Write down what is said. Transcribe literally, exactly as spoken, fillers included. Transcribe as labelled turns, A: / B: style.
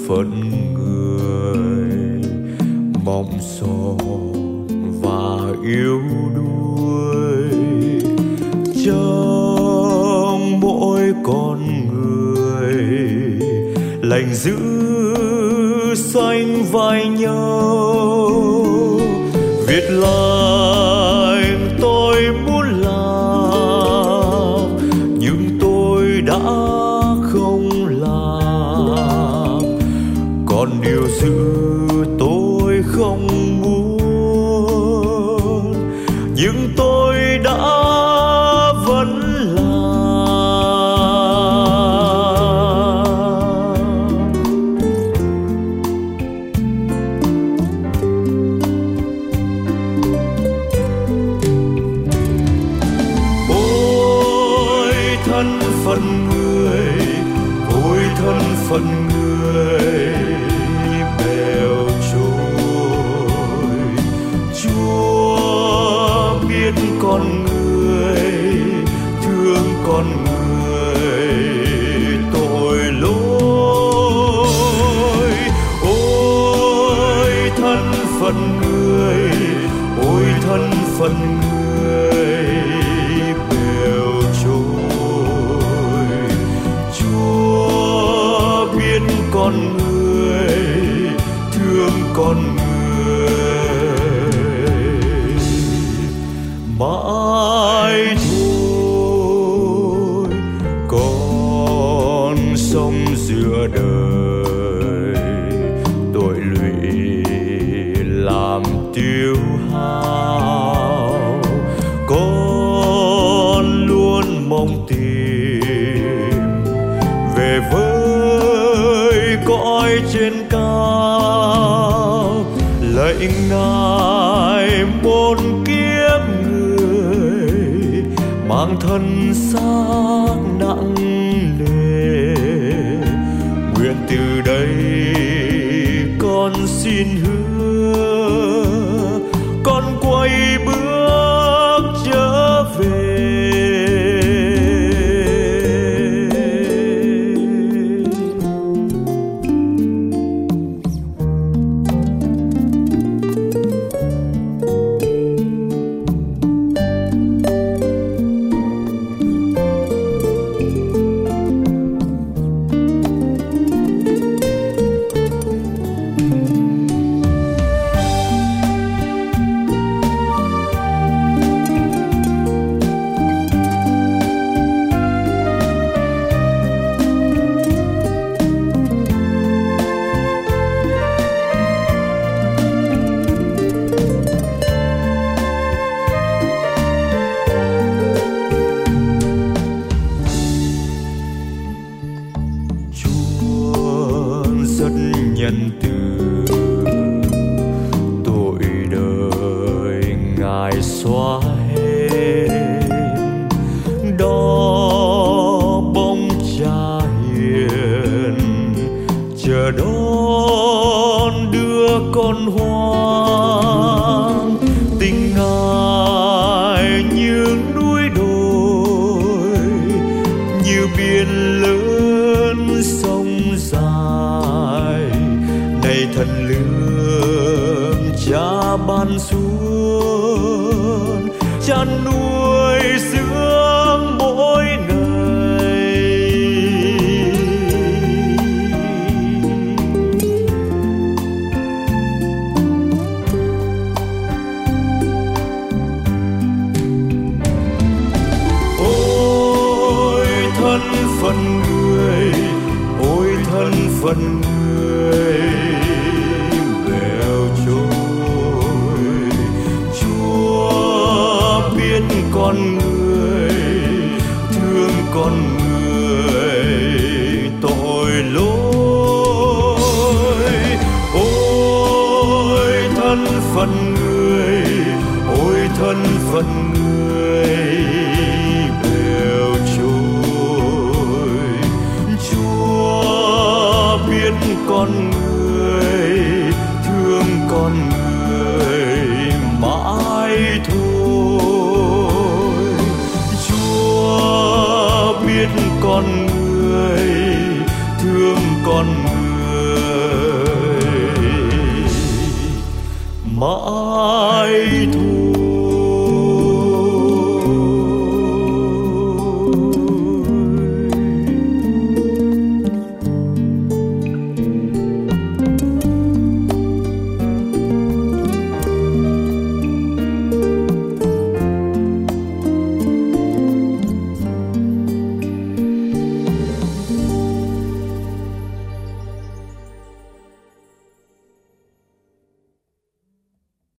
A: phận người mong son và yếu đuối trong mỗi con người lành giữ sánh vai nhau viết lại tôi muốn làm nhưng tôi đã không làm còn điều giữ tôi không muốn nhưng tôi đã vẫn phận người ôi thân phận người bèo trôi Chúa biết con người thương con người tội lỗi ôi thân phận người ôi thân phận người bèo trôi con người thương con người mãi thôi con sống giữa đời tội lụy làm tiêu hao con luôn mong tìm về với cõi trên cao lạy Ngài một kiếp người mang thân xác nặng nề nguyện từ đây con xin hứa con quay bước trở về. Nhân từ tội đời Ngài xóa hết đó bóng cha hiền chờ đón đưa con hoang tình Ngài như núi đồi như biển lớn sông dài này thần lương cha ban xuống cha nuôi dưỡng mỗi ngày ôi thân phận người ôi thân phận người bèo trôi Chúa biết con